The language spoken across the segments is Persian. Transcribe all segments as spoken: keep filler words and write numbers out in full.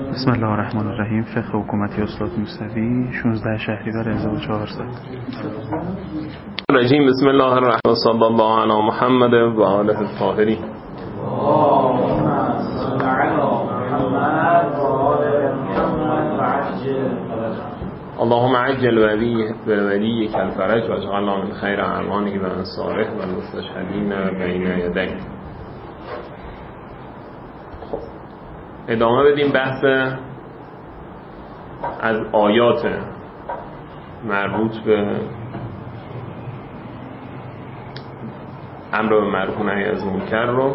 بسم الله الرحمن الرحیم. فقه حکومتی استاد موسوی، شانزده شهریور هزار و چهارصد. رجیم. بسم الله الرحمن و صلی الله علی محمد و آله الطاهرین. اللهم عجل وليك الفرج واجعلنا من خير اعوانه و انصاره و المستشهدین بین یدیک. خب ادامه بدیم بحث از آیات مربوط به امر به معروف و نهی از منکر رو.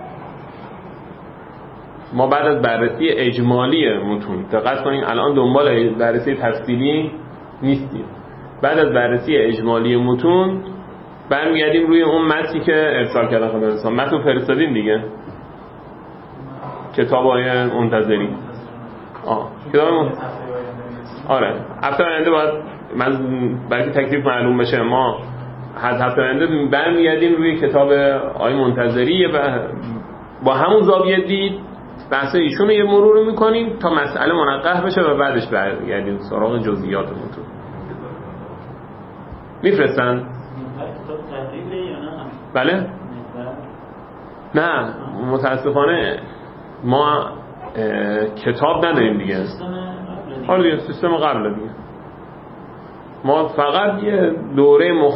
ما بعد از بررسی اجمالی متون، دقت کنین الان دنبال بررسی تفصیلی نیستیم، بعد از بررسی اجمالی متون برمیگردیم روی اون متنی که ارسال کردن خداوند. متن فرستادیم دیگه، کتاب آیه منتظری. آه کتاب من... آره هفته آینده باید من برای تکلیف معلوم بشه ما از هفته آینده برمیگردیم روی کتاب آیه منتظری و با همون زاویه دید بحث ایشون رو یه مرور میکنیم تا مسئله منقح بشه و بعدش برگردیم سراغ جزئیات متون. میفرستن؟ بله؟ نه متاسفانه ما کتاب نداریم دیگه. حالا دیگه سیستم قبل دیگه ما فقط یه دوره مخ...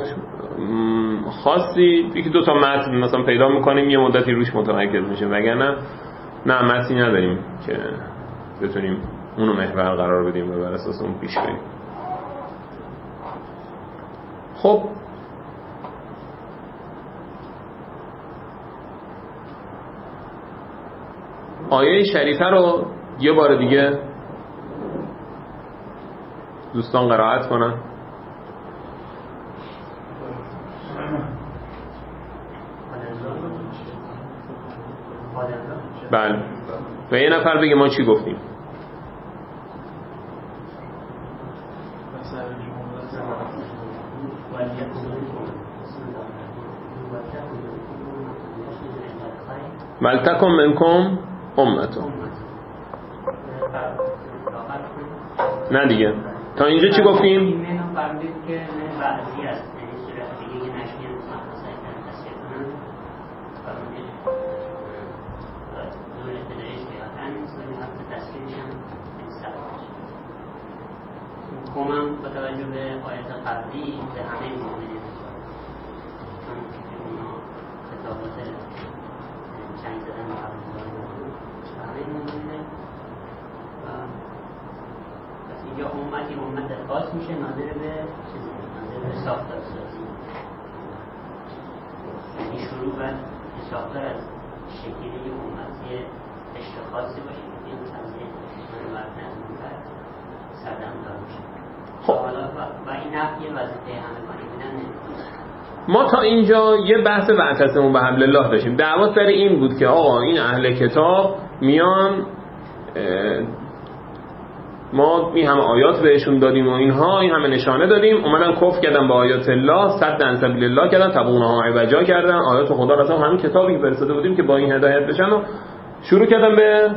خاصی یکی دو تا متن مثلا پیدا میکنیم، یه مدتی روش متمرکز میشیم، وگرنه نه متنی نداریم که بتونیم اونو محور قرار بدیم و بر اساس اون پیش بریم. خب آیه شریفه رو یه بار دیگه دوستان قرائت کنن. بله و یه نفر بگه ما چی گفتیم. ولتکن منکم امتون. نه دیگه تا اینجا چی گفتیم؟ کمم با توجه به آیات قبلی به همه مؤمنین، چون اونا خطابات چنگ زدن و همه مؤمنین و پس اینجا امتی امت خاص میشه ناظر به چیزی، ناظر به ساختار سازی، یعنی شروع و ساختار از شکلی یه امتی عشق خاصی باشه که این قضیه من وقت از منکر سردم دار میشه. خب و این نفی وظیفه همگانی بودن. ما تا اینجا یه بحث واعتصموا بحبل الله داشتیم. دعوا سر این بود که آقا این اهل کتاب میان ما این همه آیات بهشون دادیم و اینها این همه نشانه دادیم، اومدن کفر کردن با آیات الله، صد عن سبیل الله کردن، تبغونها عوجا کردن، آیات خدا را هم همین کتابی که فرستاده بودیم که با این هدایت بشن و شروع کردن به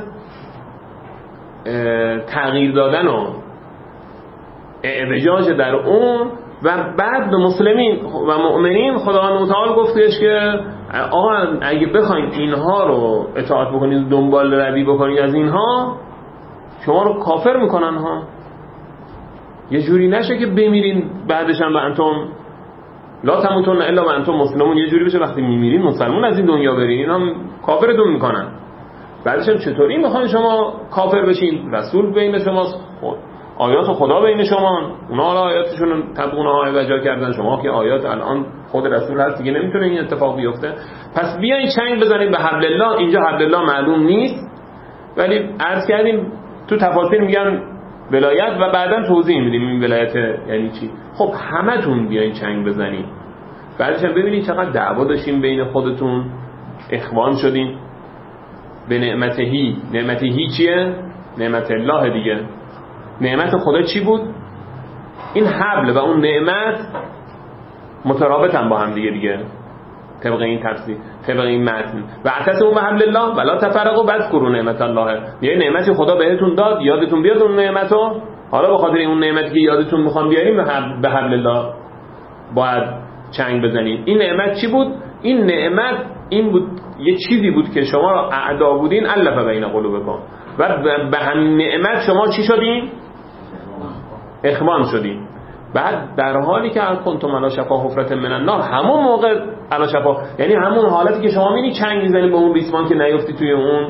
تغییر دادن و اعوجاج در اون و بعد به مسلمین و مؤمنین خداوند متعال گفتش که آقا اگه بخواید اینها رو اطاعت بکنید دنبال روی بکنید از اینها شما رو کافر میکنن ها. یه جوری نشه که بمیرین بعدش هم به انتم لا تموتون الا و انتم مسلمون، یه جوری بشه وقتی میمیرین مسلمون از این دنیا برین اینا هم کافرتون میکنن. بعدش هم چطوری میخواین شما کافر بشین؟ رسول بین شماست، خود آیات خدا بین شما، اونا حالا آیاتشون تبغونها عوجا کردن، شما که آیات الان خود رسول هست دیگه نمیتونه این اتفاق بیفته. پس بیاین چنگ بزنید به حبل الله. اینجا حبل الله معلوم نیست ولی عرض کردیم تو تفاسیر میگن ولایت و بعداً توضیح میدیم این ولایت یعنی چی. خب همتون بیاین چنگ بزنید. بعدش هم ببینید چقدر دعوا داشتیم بین خودتون، اخوان شدین به نعمتهی. نعمتهی چیه؟ نعمت الله دیگه. نعمت خدا چی بود؟ این حبل و اون نعمت مترابطن با هم دیگه دیگه. طبق این تفسیر، طبق این متن. و اعتصموا بحبل الله ولا تفرقوا واذکروا نعمت الله. یه نعمتی خدا بهتون داد، یادتون بیاد اون نعمتو. حالا به خاطر اون نعمتی که یادتون میخوام بیاریم به حبل الله باید چنگ بزنید. این نعمت چی بود؟ این نعمت این بود، یه چیزی بود که شما اعدا بودین، الف بین قلوبکم، و به همین نعمت شما چی شدین؟ اخوان شدین. بعد در حالی که کنتم علی شفا حفرة من النار، همون موقع علی شفا، یعنی همون حالتی که شما میبینی چنگ میزنی به اون ریسمان که نیفتی توی اون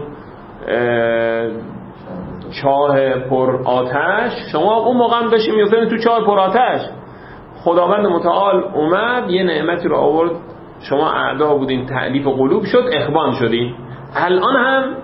چاه پر آتش، شما اون موقع هم داشتی میفتید تو چاه پر آتش. خداوند متعال اومد یه نعمتی رو آورد، شما اعدا بودین، تألیف قلوب شد، اخوان شدین. الان هم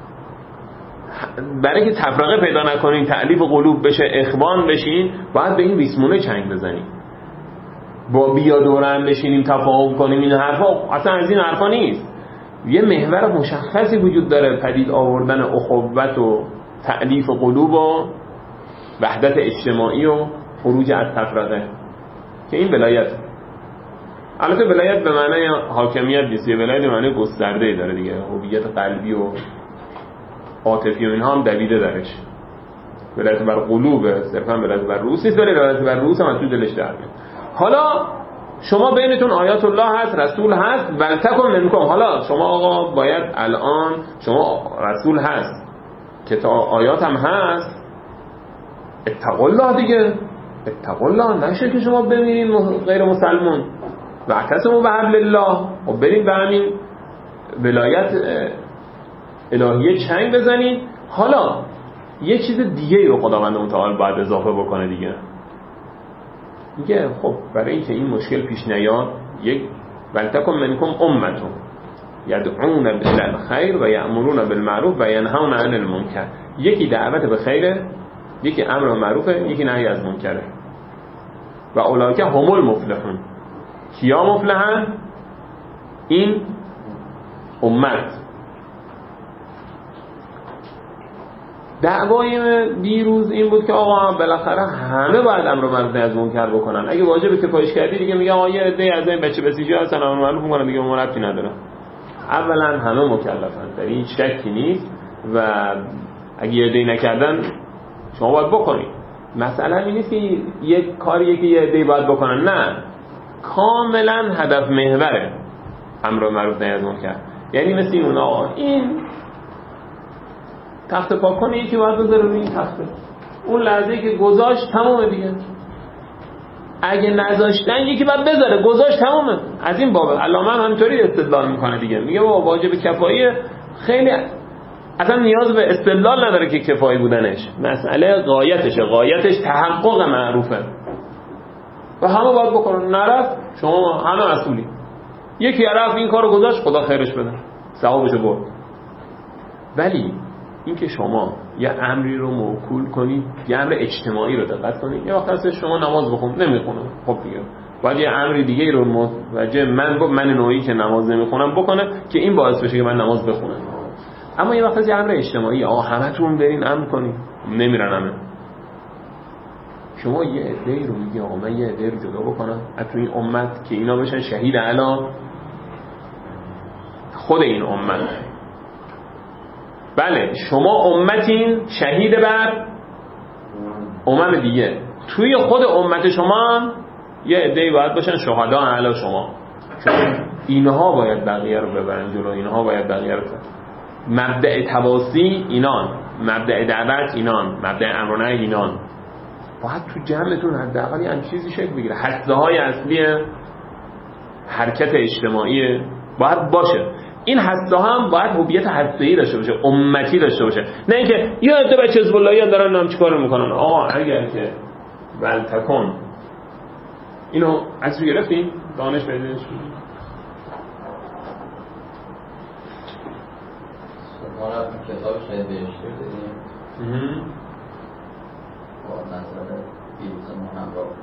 برای که تفرقه پیدا نکنین، تألیف قلوب بشه، اخوان بشین، باید به این ریسمونه چنگ بزنین. با بیا دورم بشینیم تفاهم کنیم، این حرفا اصلا از این حرفا نیست. یه محور مشخصی وجود داره، پدید آوردن اخوت و تألیف قلوب و وحدت اجتماعی و خروج از تفرقه، که این ولایت. البته ولایت به معنی حاکمیت نیست، یه ولایت به معنی گسترده داره دیگه، هویت قلبی و عاطفی و اینها هم دویده درش. ولایت بر قلوب صرفا ولایت بر روح نیست، ولی ولایت بر روح هم تو دلش در میاد. حالا شما بینتون آیات الله هست، رسول هست، ولتکن منکم. حالا شما آقا باید الان، شما رسول هست، کتاب آیات هم هست، اتقوا الله دیگه، اتقوا الله، نشه که شما بمیرین غیر مسلمون. و اعتصموا بحبل الله، و بریم به همین ولایت الهیه چنگ بزنید. حالا یه چیز دیگه رو خداوند متعال باید اضافه بکنه دیگه. میگه خب برای اینکه این مشکل پیش نیاد، یک ولتکن منکم امتون یدعون الی الخیر و یأمرون بالمعروف و ینهون عن المنکر. یکی دعوت به خیره، یکی امر معروفه، یکی نهی از منکره. و اولئک هم المفلحون. کیا مفلحن؟ این امت. دعوای دیروز این بود که آقا بالاخره همه باید امر معروف نهی از منکر بکنن. اگه واجب کفایش کردی دیگه میگه آقا یه عده از این بچه بسیجی هستن امر معروف میکنن دیگه، اون ربطی نداره. اولا همه مکلفن، در این شکی نیست، و اگه یه عده نکردن شما باید بکنید. مسئله این نیست که یک کاریه که یه عده باید بکنن، نه، کاملا هدف محوره امر معروف نهی از منکر. یعنی مثل این اون آقا این تخت پاک کنه، یکی باید بذاره روی این تخته، اون لحظه که گذاشت تمومه دیگه. اگه نذاشتن یکی باید بذاره، گذاشت تمومه. از این بابه علامه هم همینطوری استدلال میکنه دیگه، میگه بابا واجب کفایی خیلی اصلا نیاز به استدلال نداره که کفایی بودنش، مسئله غایتشه، غایتش تحقق معروفه و همه باید بکنن. نرفت شما همه مسئولی. یکی رفت این کارو گذاشت، خدا خیرش بده، ثوابشو برد. ولی اینکه شما یه امری رو موکول کنید، یه امر اجتماعی رو دقت کنید، یه وقت هست شما نماز بخون نمیخونه، خب دیگه باید یه امری دیگه رو متوجه من من نوعی که نماز نمیخونم بکنه که این باعث بشه که من نماز بخونم. اما یه وقت هست یه امر اجتماعی، آقا همتون برین امر کنید، نمیرن همه. شما یه عده‌ای رو میگی آقا من یه عده رو جدا بکنم از توی این امت که اینا بشن شهید علی خود این امت. بله شما امتین شهید بر امم دیگه، توی خود امت شما هم یه عده‌ای باید باشن شهدا علی شما. اینها باید بقیه رو ببرن جلو، اینها باید بقیه رو ببرن. مبدأ تواصی اینان، مبدأ دعوت اینان، مبدأ امر و نهی اینان. باید تو جمعتون حداقل یه چیزی شکل بگیره. هسته های اصلی حرکت اجتماعی باید باشه. این هسته هم باید هویت هسته‌ای داشته باشه، امتی داشته باشه، نه اینکه یه عده بچه حزب اللهی دارن نام چیکار میکنن. آقا اگر که ولتکن اینو از رو گرفتیم دانش بدید ما رفتیم کتاب شاید بهشتی رو دیدیم با نظر دیروز ما هم را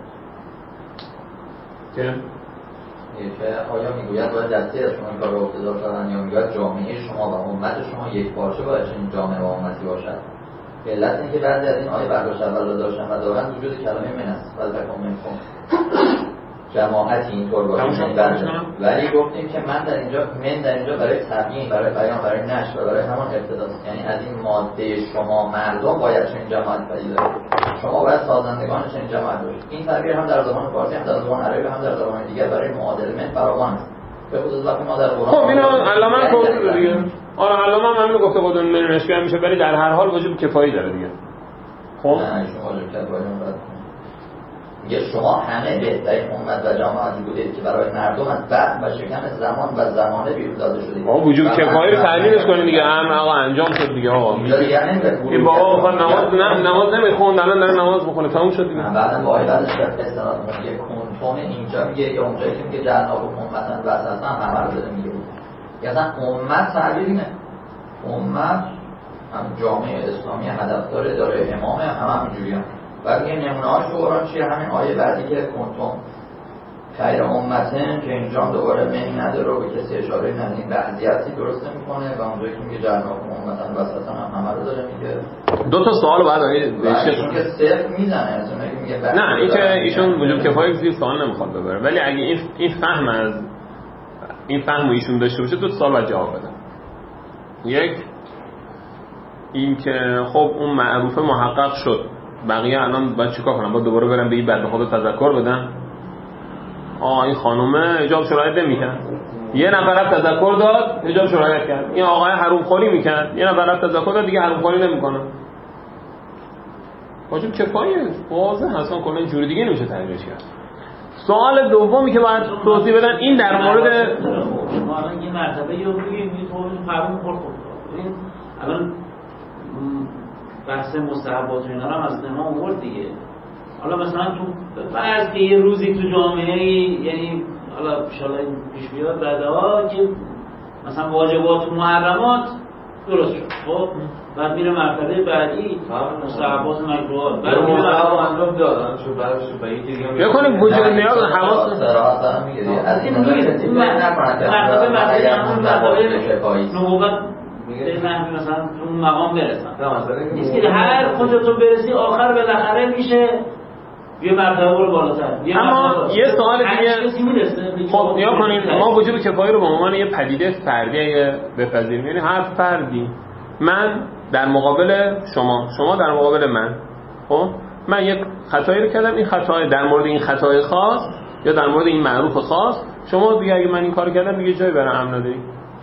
که که آیا میگوید باید دستی از شما این کار رو ابتدا کردن، یا میگوید جامعه شما و امت شما یک پارچه باید چنین جامعه و امتی باشد. علت اینکه بعضی از این آیه برداشت اول داشتن و دارن وجود کلمه من است. ولتکن منکم جماعت اینطور باشه. ولی گفتیم که من در اینجا من در اینجا برای تبیین، برای بیان، برای نشر و برای همان ابتداست. یعنی از این ماده شما مردم باید چنین جماعت پدید بیاد. شما باید سازندگان چنین جماعت باشید. این تعبیر هم در زبان فارسی هم در زبان عربی هم در زبان دیگر برای معادله فراوان است. به خصوص وقتی ما در قرآن خب اینو علامه گفت دیگه. آره علامه هم همین گفته بود من نشریه میشه، ولی در هر حال وجوب کفایی داره دیگه. خب نه شما وجوب کفایی نمی‌خواد. میگه شما همه بهترین امت و جماعتی بودید که برای مردم از بعد و شکن زمان و زمانه بیرون داده شدید. آقا وجوب کفایی رو تعلیمش کنید دیگه. هم آقا انجام شد دیگه. آقا این بابا بخواد نماز نه نماز نمیخوند الان داره نماز میخونه تموم شد دیگه. بعدم با بعدش استناد میگه کنتم اینجا میگه یا اونجایی که میگه جناب امتن وسطا همه رو داره میگه. یا اصلا امت تعبیر اینه. امت هم جامعه اسلامی هدفدار داره امام هم همینجوریه. و یه نمونه‌هاش تو قرآن چیه؟ همین آیه بعدی که کنتم خیر امتن که اینجا دوباره منی نداره و به کسی اشاره نداره، بعضیاتی درست نمی‌کنه و اونجایی که میگه جناب امتن وسطا هم همه رو داره میگه. دو تا سوال بعد بهش که صفر میزنه اصلا میگه نه این که ایشون وجوب کفایه زیر سوال نمیخواد ببره، ولی اگه این این فهم از این فهم ایشون داشته باشه دو تا سوال باید جواب بده. یک این که خب اون معروفه محقق شد، بقیه الان باید چیکار کنن؟ باید دوباره برن به این بنده خدا تذکر بدن؟ آه این خانومه حجاب شرایط نمی‌کرد، یه نفر رفت تذکر داد حجاب شرایط کرد، این آقای حروم خوری می‌کرد، یه نفر رفت تذکر داد دیگه حروم خوری نمی‌کنه. واجب کفایه واضحه، اصلا کلا اینجوری دیگه نمیشه تعریفش کرد. سوال دومی که باید توضیح بدن این در مورد ما الان یه مرتبه یا روی تو حروم خورد این الان بحث مستحبات و اینا رو هم از ما آورد دیگه. حالا مثلا تو فرض که یه روزی تو جامعه یعنی حالا ان شاء الله پیش بیاد بعدا که مثلا واجبات و محرمات درست شد، خب بعد میره مرتبه بعدی مستحبات و مکروهات، بعد میره مرتبه انجام دادن شو بعدش به این دیگه بکنیم وجود نیاز حواس صراحتا میگه از این مرتبه مرتبه بعدی هم مرتبه نبوت به نحوی مثلا تو اون مقام برسن. نیست که هر خودتون برسی آخر بالاخره میشه یه مرتبه برو بالاتر. اما یه سوال دیگه خب نیا کنین ما وجوب کفایه رو به عنوان یه پدیده فردی اگه بپذیریم، یعنی هر فردی من در مقابل شما، شما در مقابل من، خب من یک خطایی رو کردم، این خطای در مورد این خطای خاص یا در مورد این معروف خاص شما دیگه اگه من این کارو کردم دیگه جایی برای امن نداری.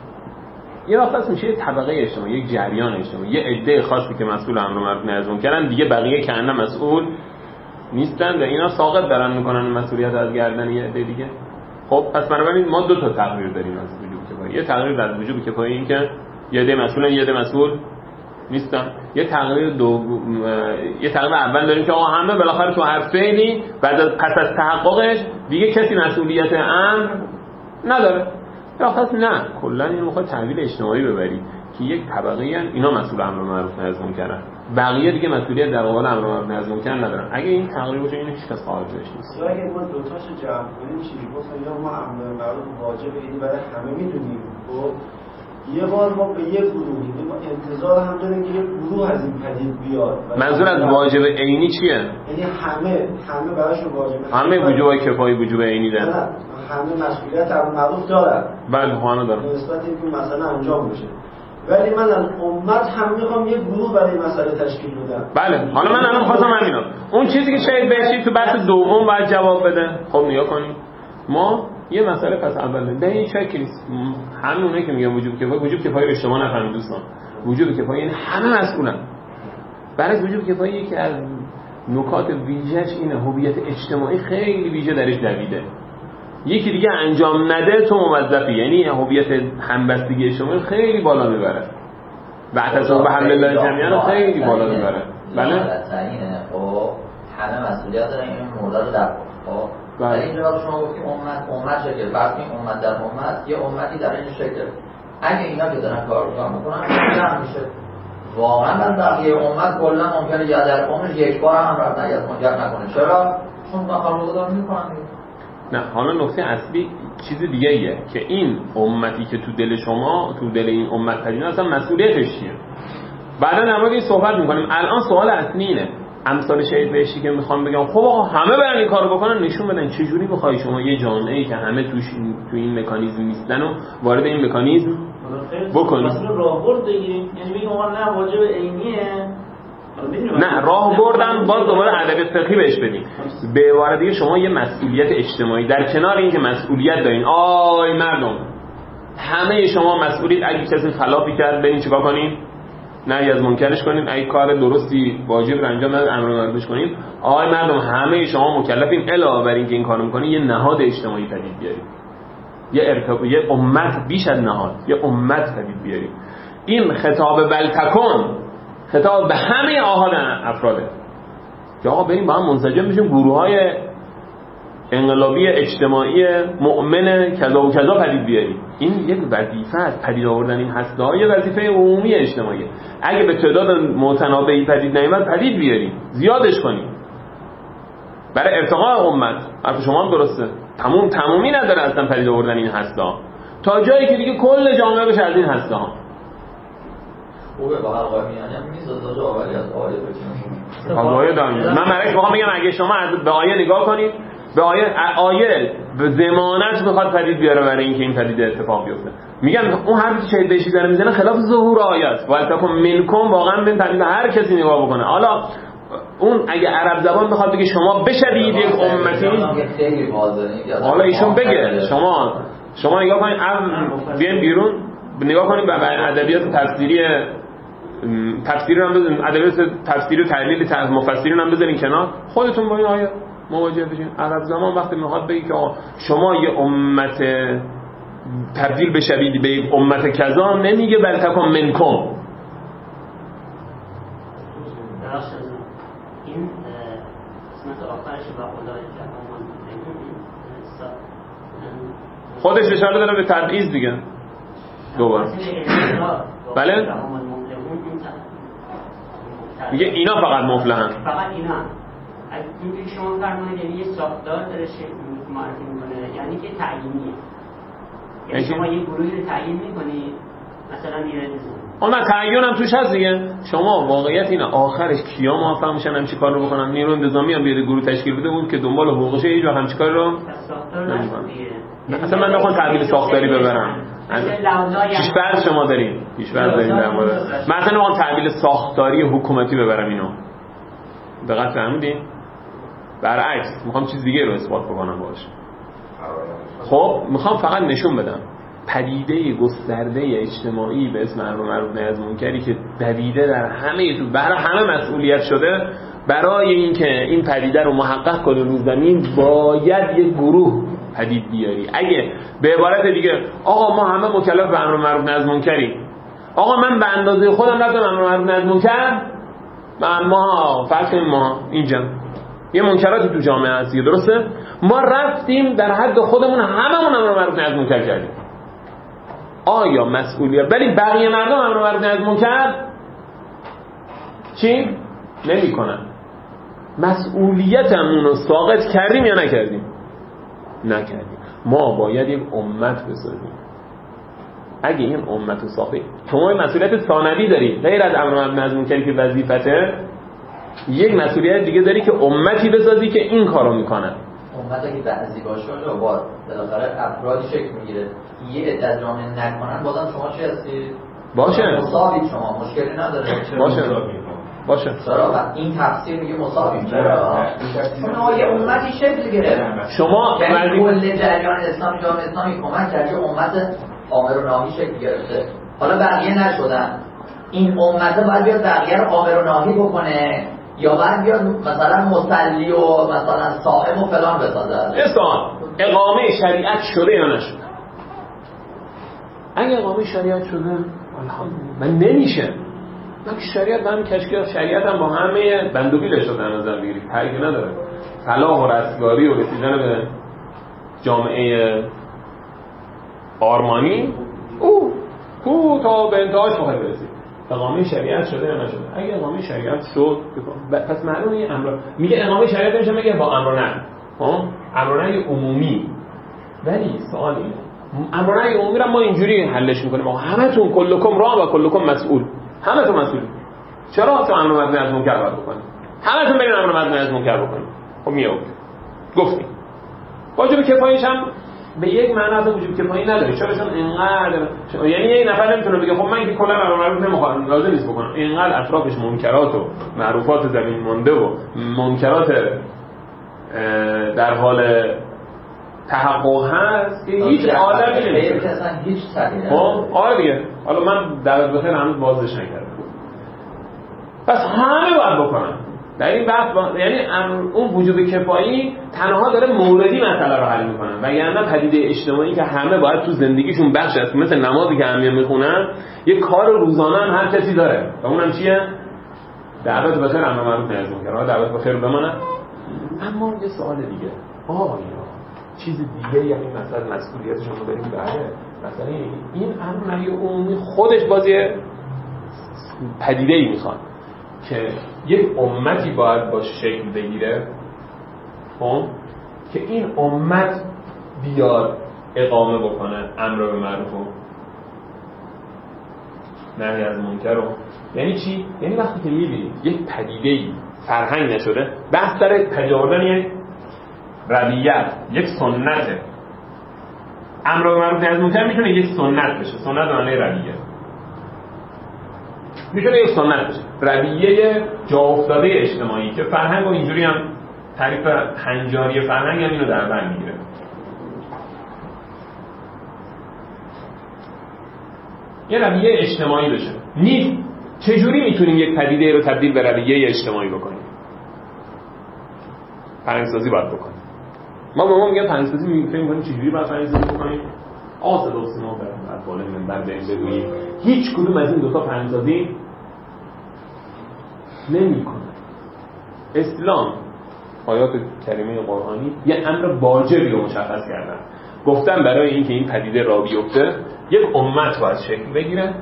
یه وقت هست میشه یه طبقه اجتماعی، یک جریان اجتماعی، یه عده خاصی که مسئول امر معروف نهی از منکرن، دیگه بقیه که اندام مسئول نیستن و اینا ساقط دارن میکنن مسئولیت از گردن یه عده دیگه. خب پس بنابراین ما دو تا تقریر داریم از وجوب کفایه. یه تقریر از وجوب کفایه این که یه عده مسئولن یه عده مسئول نیستن. یه تقریر دو یه تقریر اول داریم که آقا همه بالاخره تو هر فعلی بعد از پس از تحققش دیگه کسی مسئولیت امر نداره. یا خاص نه کلا این میخواد تحویل اجتماعی ببری که یک طبقه ان اینا مسئول امر معروف نهی از منکر، بقیه دیگه مسئولیت در مقابل امر معروف نهی از منکر ندارن. اگه این تقریبا باشه اینو هیچ کس خارجش نیست. یا اگه ما دو تاشو جمع کنیم چی گفتن یا ما امر معروف واجب اینی برای همه میدونیم، خب یه بار ما به یه گروهی ما انتظار هم داریم که یه گروه از این پدید بیاد. منظور از واجب عینی چیه؟ یعنی همه همه براشون واجبه، همه وجوب کفایه وجوب عینی دارن، همه مسئولیت امر معروف دارن. بله خوانا دارن نسبت اینکه مثلا انجام بشه، ولی من از امت هم میخوام یه گروه برای مسئله تشکیل بدم. بله حالا من الان خواستم همینو اون چیزی که شاید بهشید تو بحث دوم باید جواب بده. خب نیا کنیم ما یه مسئله پس اوله به این شکلی نیست. همه اونایی که میگن وجوب کفایه، وجوب کفایه رو اشتباه نفهمید دوستان. وجوب کفایه یعنی همه مسئولن. برای وجوب کفایه یکی از نکات ویژه‌اش اینه هویت اجتماعی خیلی ویژه درش دویده. یکی دیگه انجام نده تو موظفی، یعنی هویت همبستگی اجتماعی خیلی بالا میبره. بعد به حمل الله جمعیه رو خیلی بالا میبره. بله اینه خب همه مسئولیت دارن این مورد رو در خب ولی اینجا شما گفتید امت امت شکل فرض کنید امت در امت یه امتی در این شکل، اگه اینا که دارن کار میکنن هم میشه واقعا من بقیه امت کلا ممکنه یا در عمرش یک بار هم رفت نگه منجر نکنه. چرا؟ چون مخالفت دارن میکنن. نه حالا نکته اصلی چیز دیگه ایه که این امتی که تو دل شما تو دل این امت پدید اصلا مسئولیتش چیه؟ بعدا در مورد این صحبت میکنیم. الان سوال اصلی اینه امثال شهید بهشتی که میخوام بگم خب آقا همه برن این کارو بکنن، نشون بدن چه جوری بخوای شما یه جامعه‌ای که همه توش این تو این مکانیزم نیستن و وارد این مکانیزم بکنی. مثلا راهبرد بگیریم، یعنی بگیم آقا نه واجب عینیه، نه راه بردن باز دوباره ادبیات فقهی بهش بدیم. به عبارت دیگه شما یه مسئولیت اجتماعی در کنار این که مسئولیت دارین، آی مردم همه شما مسئولیت، اگه کسی خلافی کرد برین چیکار کنین؟ نهی از منکرش کنین، اگه کار درستی واجب رو انجام ندید امر معروفش کنین. آی مردم همه شما مکلفین، علاوه بر اینکه این کارو میکنین یه نهاد اجتماعی پدید بیارید، یه ارتباط، یه امت، بیش از نهاد یه امت پدید بیارید. این خطاب بلتکن خطاب به همه آحاد افراده که آقا بریم با هم منسجم بشیم، گروه‌های انقلابی اجتماعی مؤمن کذا و کذا پدید بیاریم. این یک وظیفه است، پدید آوردن این هسته‌ها یه وظیفه عمومی اجتماعی. اگه به تعداد متنابعی پدید نیامد پدید بیاریم، زیادش کنیم برای ارتقاء امت. حرف شما هم درسته، تموم تمومی نداره اصلا پدید آوردن این هسته‌ها، تا جایی که دیگه کل جامعه بشه از این هسته‌ها. خوبه با حلقه میانه میزد دو اولی از آیه بچینیم. آیه دارم. من برایش واقعا میگم اگه شما از به آیه نگاه کنید، به آیه آیه به ضمانت میخواد پدید بیاره برای اینکه این پدیده اتفاق بیفته. میگم اون حرفی که شهید بهشتی داره میزنه خلاف ظهور آیه است. ولتکن منکم واقعا ببین پدیده هر کسی نگاه بکنه. حالا اون اگه عرب زبان بخواد بگه شما بشوید یک امتی، خیلی واضحه. حالا ایشون بگه شما شما نگاه کنید بیاین بیرون نگاه کنید به ادبیات تفسیری تفسیری هم بزنین، ادبیات تفسیری و تحلیل مفسرین هم بزنین کنار، خودتون با این آیه مواجه بشین. عرب زمان وقتی میخواد بگه که شما یه امت تبدیل بشوید به یک امت کذا، نمیگه بلتکن منکم. این قسمت آخرش با خدای جهان خودش اشاره داره به تبعیض دیگه دوباره. بله میگه اینا فقط مفلحن، فقط اینا. اینجوری شما فرمایید یعنی یه ساختار داره معرفی میکنه، یعنی که تعیینیه، یعنی شما یه گروهی رو تعیین میکنید مثلا نیروی نظامی. اون تعیین هم توش هست دیگه. شما واقعیت اینه آخرش کیا موفق میشن هم چی کار رو بکنن؟ نیروی انتظامی هم بیاد گروه تشکیل بده بود که دنبال حقوقشه هیچ وقت هم چی کار رو نمی‌کنه. اصلا من نخوام تعبیر ساختاری ببرم. پیش‌فرض شما دارین، پیش‌فرض دارین در مورد مثلا نخوام تعبیر ساختاری حکومتی ببرم اینو. دقت فرمودین؟ برعکس میخوام چیز دیگه رو اثبات بکنم باشه. خب میخوام فقط نشون بدم پدیده گسترده اجتماعی به اسم امر معروف نهی از منکری که دویده در همه تو برای همه مسئولیت شده، برای اینکه این پدیده رو محقق کنه رو زمین باید یک گروه پدید بیاری. اگه به عبارت دیگه آقا ما همه مکلف به امر معروف نهی از منکریم، آقا من به اندازه خودم رفتم امر معروف نهی از منکر، من ما فرض کنیم ما اینجا یه منکراتی تو جامعه هست، درسته؟ ما رفتیم در حد خودمون هممون امر معروف نهی از منکر کردیم. آیا مسئولیت ولی بقیه مردم امر معروف نهی از منکر چی نمی‌کنن؟ مسئولیتمون رو ساقط کردیم یا نکردیم؟ نکردیم. ما باید یک امت بسازیم. اگه این امت رو ساختیم، شما مسئولیت ثانوی داری غیر از امر معروف نهی از منکری که وظیفته، یک مسئولیت دیگه داری که امتی بسازی که این کارو میکنن. امتی که بعضی باشه و با بالاخره افرادی شکل میگیره، یه عده از جامعه نکنن، بازم شما چی هستی؟ باشه مساوید، شما مشکلی نداره. باشه باشه چرا؟ و این تفسیر میگه مساویم. چرا؟ چون یه امتی شکل گرفت. شما یعنی کل جریان اسلامی، جامعه اسلامی کمک کرد که امت آمر و ناهی شکل گرفته. حالا بقیه نشدن، این امت باید بیاد بقیه رو آمر و ناهی بکنه یا باید بیاد مثلا مصلی و مثلا صائم و فلان بسازه؟ یه سوال، اقامه شریعت شده یا نشده؟ اگه اقامه شریعت شده الحمدلله، من نمیشه من شریعت من کشکیات شریعت هم با همه بندوبیلش رو در نظر بگیرید، فرقی نداره. فلاح و رستگاری و رسیدن به جامعه آرمانی او او تا به انتهاش باید برسید. اقامه شریعت شده یا نشده؟ اگه اقامه شریعت شد پس معلومه این امر میگه اقامه شریعت نمیشه میگه با امر و نهی، ها امر و نهی عمومی. ولی سوال اینه امر و نهی عمومی رو ما اینجوری حلش میکنیم آقا همتون کلکم را و کلکم مسئول، همتون مسئولید. چرا تو امر و نهی از منکر باید بکنید؟ همتون برین امر معروف نهی از منکر بکنید. خب میاد گفتیم واجب کفاییش هم به یک معنی اصلا وجوب کفایی نداره. چرا؟ چون اینقدر یعنی یه نفر نمیتونه بگه خب من که کلا امر معروف نمیخوام لازم نیست بکنم، اینقدر اطرافش منکرات و معروفات زمین مونده و منکرات در حال تحقق هست که هیچ آدمی نمیشه. هیچ سلیقه‌ای خب آره دیگه. حالا من دعوت بخیر هنوز بازش نکردم. پس همه باید بکنن. در این بحث با... یعنی اون وجوب کفایی تنها داره موردی مسئله رو حل میکنن، وگرنه پدیده اجتماعی که همه باید تو زندگیشون بخش است، مثل نمازی که همه میخونن، یه کار روزانه هم هر کسی داره و اونم چیه؟ دعوت بخیر امر معروف نهی از منکر. دعوت بخیر بمونه. اما یه سوال دیگه، آیا چیز دیگه یعنی مثلا مسئولیتشون رو داریم؟ بله. مثلا این امر نهی عمومی خودش بازی پدیده‌ای میخواد که یک امتی باید باش شکل بگیره، خب که این امت بیاد اقامه بکنه امر به معروف و نهی از منکر رو. یعنی چی؟ یعنی وقتی که میبینید یک پدیده‌ای فرهنگ نشده، بحث داره پدید آوردن یک رویت، یک سنته. امر به معروف نهی از منکر میتونه یک سنت بشه. سنت به معنی رویه، میتونه یک سنت بشه، رویه جا افتاده اجتماعی که فرهنگ و اینجوری هم تعریف هنجاری فرهنگ هم اینو در بر میگیره. یه رویه اجتماعی بشه. نیست چجوری میتونیم یک پدیده رو تبدیل به رویه اجتماعی بکنیم؟ فرهنگسازی باید بکنیم. ما به ما میگن فرهنگسازی فکر می‌کنیم چجوری باید فرهنگسازی بکنیم؟ آسد و سیما در بالا منبر بریم بگوییم هیچ کدوم از این دو تا فرهنگسازی نمی‌کنه. اسلام آیات کریمه قرآنی یه امر واجبی رو مشخص کردن. گفتن برای اینکه این پدیده راه بیفته یک امت باید شکل بگیره،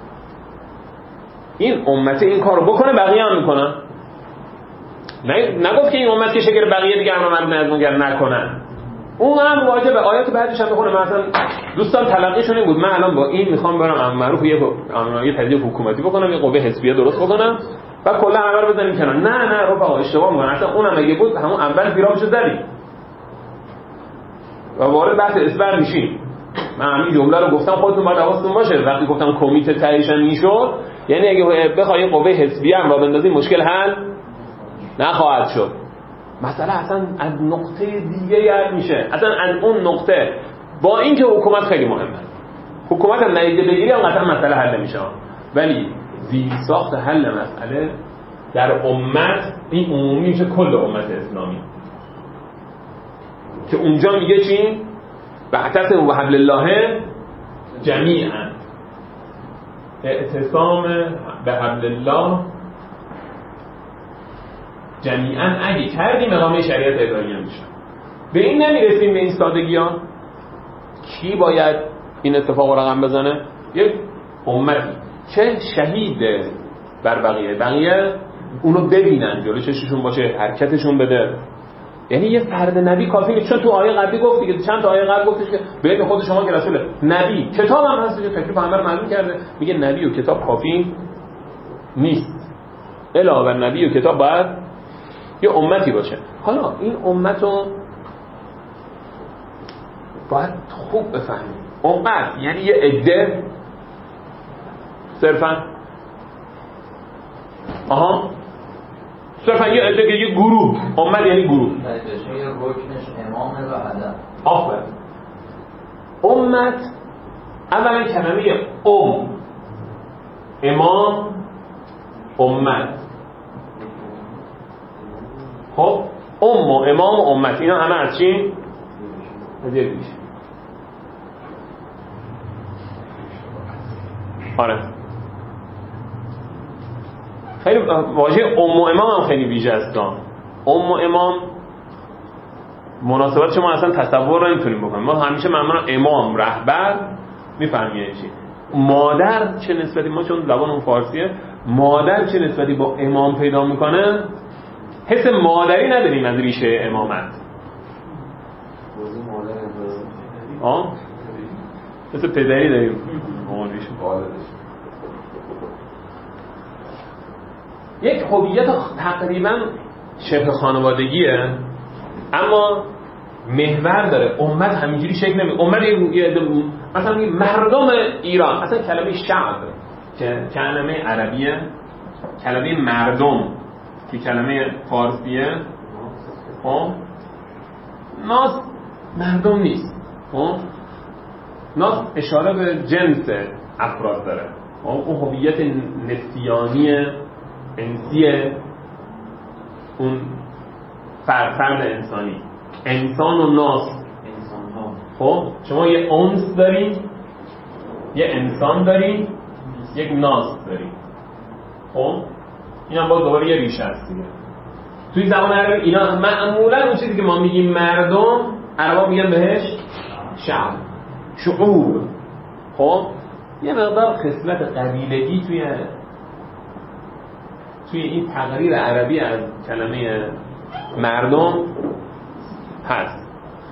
این امت این کارو بکنه، بقیه هم میکنن. نه نگفت که این امت که شکل بقیه دیگه امر معروف نهی از منکر نکنن. اون هم واجبه. آیات بعدش هم بخونه. مثلا دوستان تلقیشون این بود من الان با این میخوام برم امر معروف یه امر یه پدیده حکومتی بکنم، یه قوه حزبیه درست بکنم و کلا همه رو بزنیم کنار. نه نه رفقا اشتباه میکنن. اصلا اونم اگه بود همون اول پیرامشو زدیم و وارد بحث اسبر میشیم. من همین جمله رو گفتم، خودتون باید حواستون باشه. وقتی گفتم کمیته تهیه‌ش میشد، یعنی اگه بخوای قوه حزبیه هم را بندازیم مشکل حل نخواهد شد. مثلا اصلا از نقطه دیگه حل میشه. اصلا از اون نقطه با اینکه حکومت خیلی مهمه، حکومت هم نتیجه بگیری هم قطعا مسئله حل میشه، ولی زیر ساخت حل مسئله در امت این عمومی میشه کل امت اسلامی، که اونجا میگه چی؟ واعتصموا بحبل الله جمیعا. اعتصام به حبل الله جمیعا اگه کردیم اقامه شریعت الهی میشه. به این نمیرسیم به این سادگی ها. کی باید این اتفاق رو رقم بزنه؟ یک امتی چه شهید بر بقیه، بقیه اونو ببینن، جلوی چششون باشه، حرکتشون بده. یعنی یه فرد نبی کافی نیست. چون تو آیه قبلی گفت دیگه، چند تا آیه قبل گفتش که بین خود شما که رسول نبی کتاب هم هست، تکلیف پیامبر معلوم کرده، میگه نبی و کتاب کافی نیست، علاوه بر نبی و کتاب باید یه امتی باشه. حالا این امت رو باید خوب بفهمیم. امت یعنی یه عده صرفا آها صرفا یه عده که یه گروه. امت یعنی گروه. یه رکنش امام و هدف. آفر امت اولا کلمه ام، امام، امت. خب ام و امام و امت اینا همه از چی؟ از یک ریشه. آره خیلی واژه ام و امام هم خیلی ویژه است. ام و امام مناسبت شما اصلا تصور رو نمیتونیم بکنیم. ما همیشه معمولا امام رهبر میفهمیم یعنی چی. مادر چه نسبتی، ما چون زبانمون فارسیه، مادر چه نسبتی با امام پیدا میکنه؟ حس مادری نداریم از ریشه امامت. آه حس پدری داریم. اون ریشه یک هویت تقریبا شبه خانوادگیه، اما محور داره. امت همینجوری شکل نمیگیره. امت یه مثلا مردم ایران، اصلا کلمه شعب که کلمه عربیه، کلمه مردم که کلمه فارسیه، خب ناس مردم نیست، خب ناس اشاره به جنس افراد داره، خب اون هویت نسیانی انسی اون فرد فرد انسانی، انسان و ناس انسان ها. خب شما یه انس داری، یه انسان داری، یک ناس داری. خب این هم باز دوباره یه ریشه هست دیگه. توی زبان عربی اینا معمولا اون چیزی که ما میگیم مردم، عربا میگن بهش شعب، شعوب. خب یه مقدار خصلت قبیلگی توی توی این تقریر عربی از کلمه مردم هست.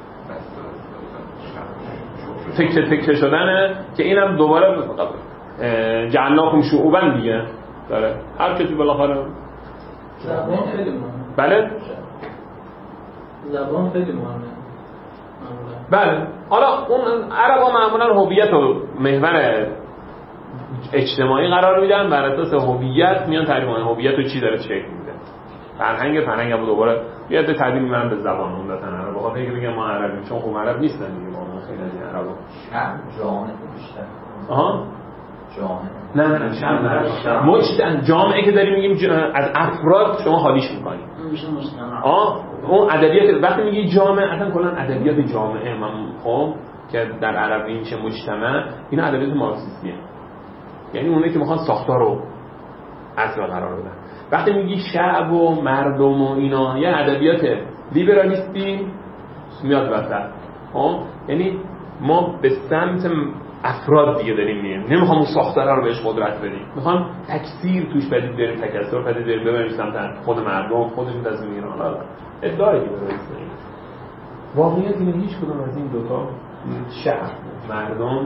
تکه تکه شدنه که اینم دوباره جعلناکم شعوبا دیگه داره. هر کسی بالاخره زبان خیلی مهمه. بله زبان خیلی مهمه. بله. حالا اون عربا معمولا هویت و محور اجتماعی قرار میدن، بر اساس هویت میان تعریف کنن هویت رو چی داره شکل میده. فرهنگ فرهنگ هم دوباره یه عده تبدیل می‌کنن به زبان عمدتاً عربا. بخاطر اینکه میگن ما عربیم، چون خب عرب نیستن دیگه، واقعا خیلی از این عربا شعب جامعه بیشتر. آها جامعه نه نه شعب مجتمع. جامعه که داریم میگیم از افراد شما خالیش می‌کنی. میشه مجتمع. آه اون ادبیات وقتی میگی جامعه، اصلا کلا ادبیات جامعه من خب که در عربی میشه مجتمع، اینا ادبیات مارکسیستیه. یعنی اونایی که میخوان ساختار رو اصل قرار بدن. وقتی میگی شعب و مردم و اینا، یه ادبیات لیبرالیستی میاد وسط. خب یعنی ما به سمت افراد دیگه داریم میریم، نمیخوام اون ساختار رو بهش قدرت بدیم، میخوام تکثیر توش بدید بریم، تکثر بدید بریم ببریم سمت خود مردم، خودشون تصمیم میگیرن. حالا ادعای لیبرالیسم واقعیت اینه هیچ کدوم از این دوتا شعب مردم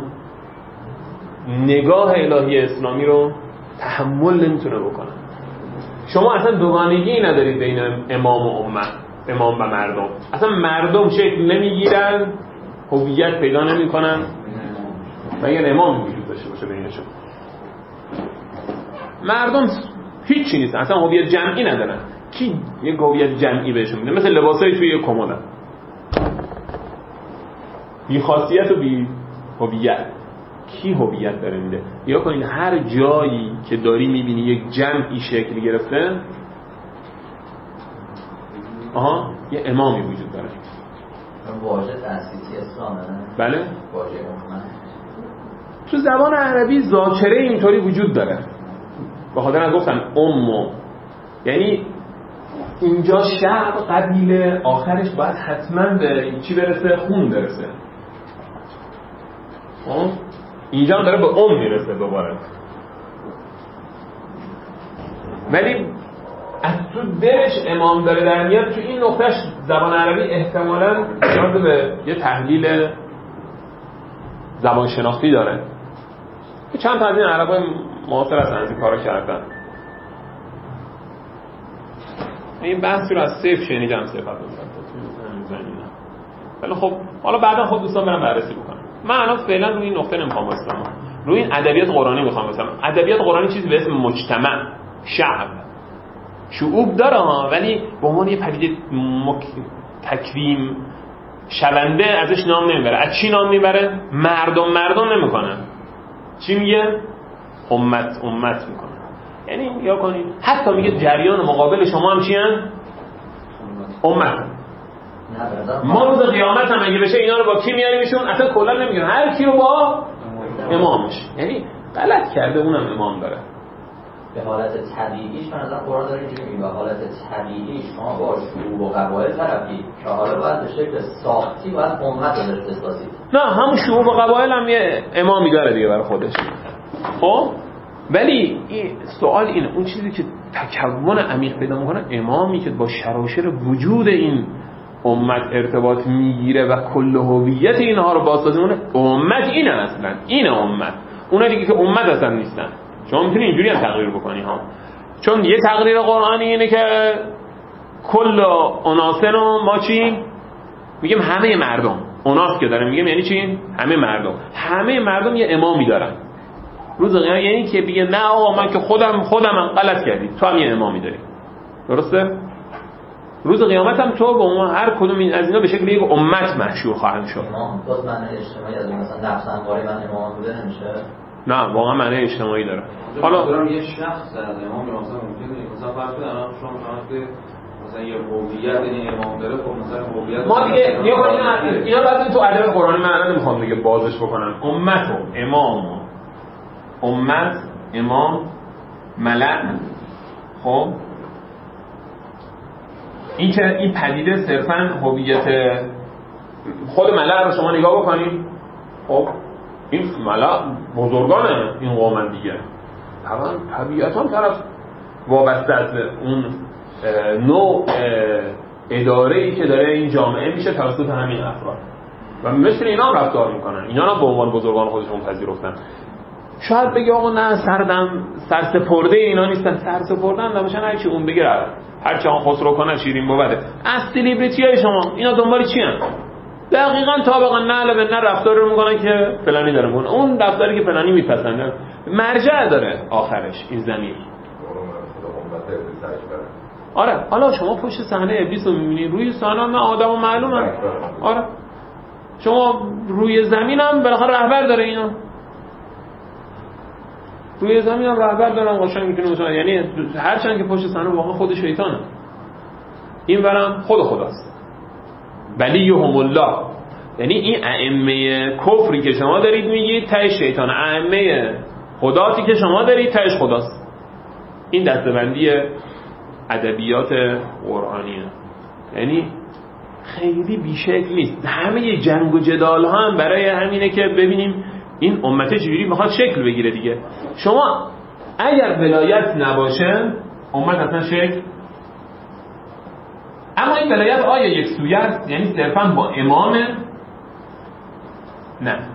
نگاه الهی اسلامی رو تحمل نمیتونه بکنه. شما اصلا دوگانگی ندارید بین امام و امت، امام و مردم. اصلا مردم شکل نمیگیرن، هویت پیدا نمیکنن مگر امام وجود داشته باشه بینشون. مردم هیچی نیست، اصلا هویت جمعی ندارن. کی یک هویت جمعی بهشون میده؟ مثل لباسای توی یک کمد، بی خاصیت و بی هویت. کی هویت داره میده؟ یا کنین هر جایی که داری میبینی یک جمعی شکل گرفته، آها یه امامی وجود داره. واژه تأسیسی اسلامه. بله. واژه امت تو زبان عربی ذاکره اینطوری وجود داره. به خاطر من گفتم امو، یعنی اینجا شعب قبیله آخرش باید حتما به چی برسه؟ خون برسه. خب اینجا هم داره به ام میرسه دوباره، ولی از تو دلش امام داره در میاد. تو این نقطهش زبان عربی احتمالاً نیاز به یه تحلیل زبان شناختی داره. چند تا از این عربای معاصر هستن از این کارا کردن. این بحثی رو از سیف شنیدم، سیف رو زنیدم. ولی خب حالا بعدا خود دوستان برم بررسی بکنم. من الان فعلا روی این نقطه نمیخوام واسم، روی این ادبیات قرآنی میخوام واسم. ادبیات قرآنی چیزی به اسم مجتمع، شعب، شعوب داره ها، ولی به عنوان یه پدیده مک... تکریم شونده ازش نام نمیبره. از چی نام میبره؟ مردم مردم نمیکنه. چی میگه؟ امت امت میکنه. یعنی یا کنید حتی میگه جریان مقابل شما هم چی هن؟ امت. ما روز قیامت هم اگه بشه اینا رو با کی میاریمشون؟ اصلا کلا نمیگن، هر کی رو با امامش. یعنی غلط کرده، اونم امام داره. به حالت طبیعیش من ازم قرآن داره اینجوری میگه، به حالت طبیعی شما با شعوب و قبایل طرفی که حالا باید به شکل ساختی باید امت رو بسازید. نه همون شعوب و قبایل هم یه امامی داره دیگه برای خودش. خب ولی این سوال اینه، اون چیزی که تکون عمیق پیدا میکنه، امامی که با شراشر وجود این امت ارتباط میگیره و کل هویت اینها رو بازسازی میکنه. امت اینه، اصلا اینه امت. اونا دیگه که امت اصلا نیستن. شما میتونی اینجوری هم تغییر بکنی ها. چون یه تقریر قرآنی اینه که کل اناسن رو ما چی میگیم؟ همه مردم. اناس که داره میگیم یعنی چی؟ همه مردم. همه مردم یه امامی دارن روز قیامت، یعنی که بگه نه آقا من که خودم خودم غلط کردی، تو هم یه امامی داری. درسته؟ روز قیامت هم تو با اون هر کدوم این از اینا به شکل یک امت محشور خواهند شد. امام باز معنی اجتماعی از مثلا نفس انواری من امام بوده نمیشه؟ نه واقعا معنی اجتماعی داره. حالا دارم یه شخص از امام مثلا ممکنه مثلا فرض کنید الان شما مثلا مثلا یه هویت این امام داره، خب مثلا هویت ما دیگه یه خود اینا اینا بعد تو ادب قرآنی من الان نمیخوام دیگه بازش بکنم. امت و امام و امت امام ملأ، خب این که این پدیده صرفاً هویت خود ملأ رو شما نگاه بکنید، خب این ملأ بزرگانه این قوم دیگه، طبعا طبیعتاً طرف وابسته از اون نوع اداره‌ای که داره این جامعه میشه توسط همین افراد و مثل اینا هم رفتار میکنن. اینا هم به عنوان بزرگان خودشون پذیرفتن. شاید بگی آقا نه سردم سرسپرده اینا نیستن، سرسپردن نباشن هر چی اون بگه رد، هر چی آن خسرو کنه شیرین بوده. از سلیبریتی های شما اینا دنبال چی ان؟ دقیقاً طابقا نه به نه رفتار رو میکنن که فلانی داره میکنه، اون رفتاری که فلانی میپسنده مرجع داره آخرش این زمین. آره حالا شما پشت صحنه ابلیس رو میبینید، روی صحنه نه آدم و معلومه. آره شما روی زمین هم بالاخره رهبر داره، اینا روی زمین هم رهبر دارن قشنگ میتونه مثلا، یعنی هرچند که پشت صحنه واقعا خود شیطانه، این برم خود خداست. ولیهم الله، یعنی این ائمه کفری که شما دارید میگید تهش شیطانه، ائمه خداتی که شما دارید تهش خداست. این دسته‌بندی ادبیات قرآنیه، یعنی خیلی بیشکل نیست. همه جنگ و جدال ها هم برای همینه که ببینیم این امت چجوری میخواد شکل بگیره دیگه. شما اگر ولایت نباشه امت اصلا شکل، اما این ولایت آیا یک سویه است؟ یعنی صرفا با امامه؟ نه.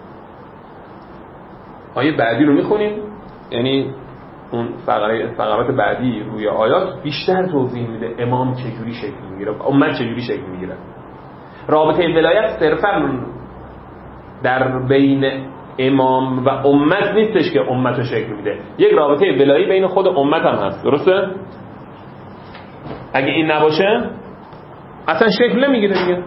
آیه بعدی رو میخونیم، یعنی اون فقرات فقرات بعدی روی آیات بیشتر توضیح میده امام چجوری شکل میگیره، امت چجوری شکل میگیره. رابطه ولایت صرفا در بین امام و امت نیستش که امت رو شکل میده، یک رابطه ولایی بین خود امت هم هست. درسته؟ اگه این نباشه اصلا شکل نمیگیره دیگه.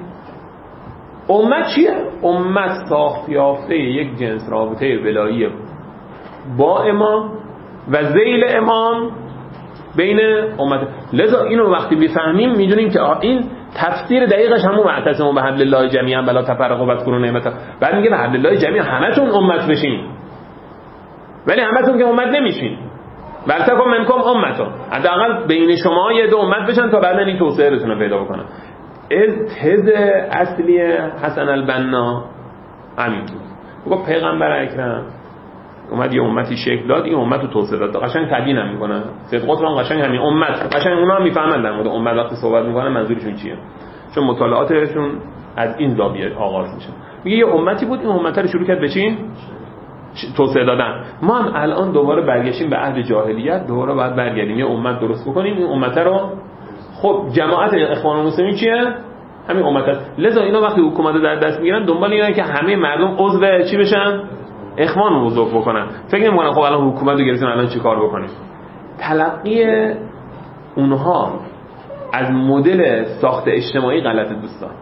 امت چیه؟ امت ساخت یافته یک جنس رابطه ولایی با امام و ذیل امام بین امت. لذا اینو وقتی بفهمیم میدونیم که این تفسیر دقیقش همون واعتصموا بحبل الله جمیعا ولا تفرقوا واذکروا نعمت. بعد میگه بحبل الله جمیعا همتون امت بشین، ولی همتون که امت نمیشین. ولتکن منکم امتون، حداقل بین شما یه دو امت بشن تا بعدا این توسعه بتونه پیدا بکنه. تز اصلی حسن البنا همین بود. گفت پیغمبر اکرم اومد یه امتی شکل داد، این امت رو توسعه داد. قشنگ تبیین هم میکنن صدقات رو، قشنگ همین امت، قشنگ اونا هم میفهمن در مورد امت وقتی صحبت میکنن منظورشون چیه، چون مطالعاتشون از این زاویه آغاز میشه. میگه یه امتی بود، این امت رو شروع کرد به چی؟ توسعه دادن. ما هم الان دوباره برگشتیم به عهد جاهلیت، دوباره باید برگردیم یه امت درست بکنیم. این امت رو خب جماعت اخوان المسلمین چیه؟ همین امت است. لذا اینا وقتی حکومت رو در دست میگیرن دنبال اینن که همه مردم عضو چی بشن؟ اخوان رو بزرگ بکنن. فکر نمی‌کنن خب الان حکومت رو گرفتیم الان چی کار بکنیم. تلقی اونها از مدل ساخت اجتماعی غلطه دوستان.